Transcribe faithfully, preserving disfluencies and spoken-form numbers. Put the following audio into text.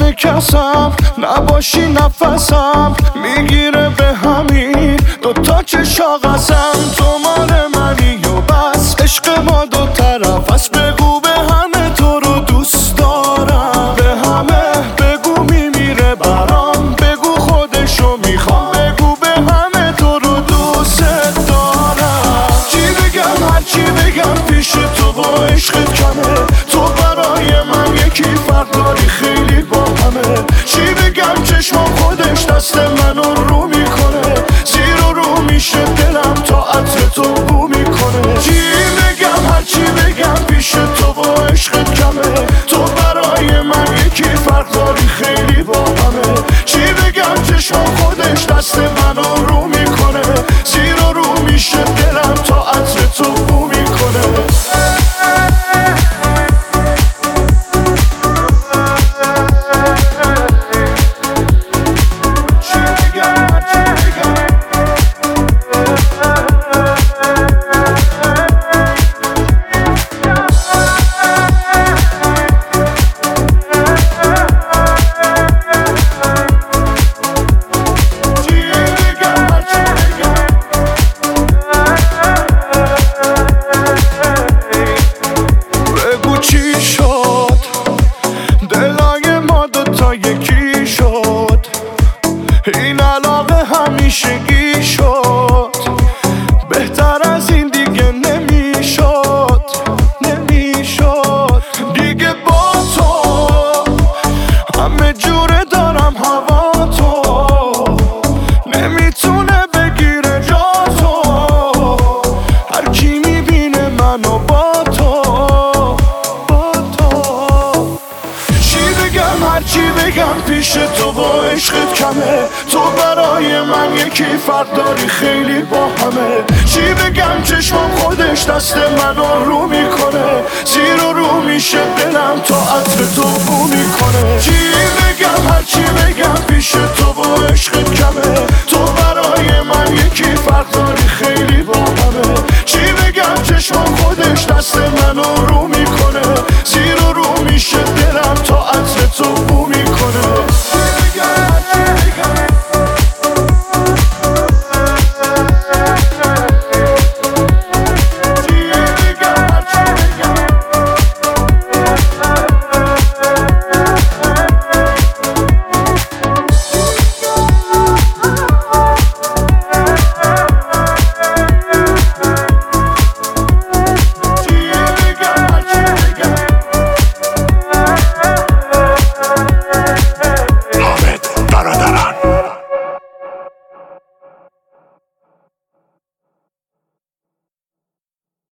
بدون کسم نباشی نفسم میگیره به همین دوتا که شاقسم. تو مال منی و بس عشق ما دو طرف است. بگو به همه تو رو دوست دارم، به همه بگو میمیره برام، بگو خودشو میخوام، بگو به همه تو رو دوست دارم. چی بگم هر چی بگم پیش تو با عشقت کمه. تو برای من یکی فرق داری خیلی با همه. چی بگم چشم خودش دست منو رو میکنه، زیر و رو میشه دلم تا عطر تو بو میکنه. چی بگم هر چی بگم پیش تو با عشقت کمه. تو برای من یکی فرق داری خیلی با همه. چی بگم چشم خودش دست منو رو میکنه، زیر و رو میشه دلم تا عطر تو بو میکنه. یکی شد این علاقه همیشگی شد، بهتر از این دیگه نمیشد نمیشد دیگه. با تو همه جوره دارم هوا تو، نمیتونه بگیره جا تو. هر کی میبینه منو با تو با تو. چی بگم هر چی بگم پیش تو با عشقت کمه. تو برای من یکی فرق داری خیلی با همه. چی بگم چشمم خودش دست منو رو میکنه، زیر و رو میشه دلم تا عطر تو بو میکنه. چی بگم هر چی بگم پیش تو با عشقت کمه.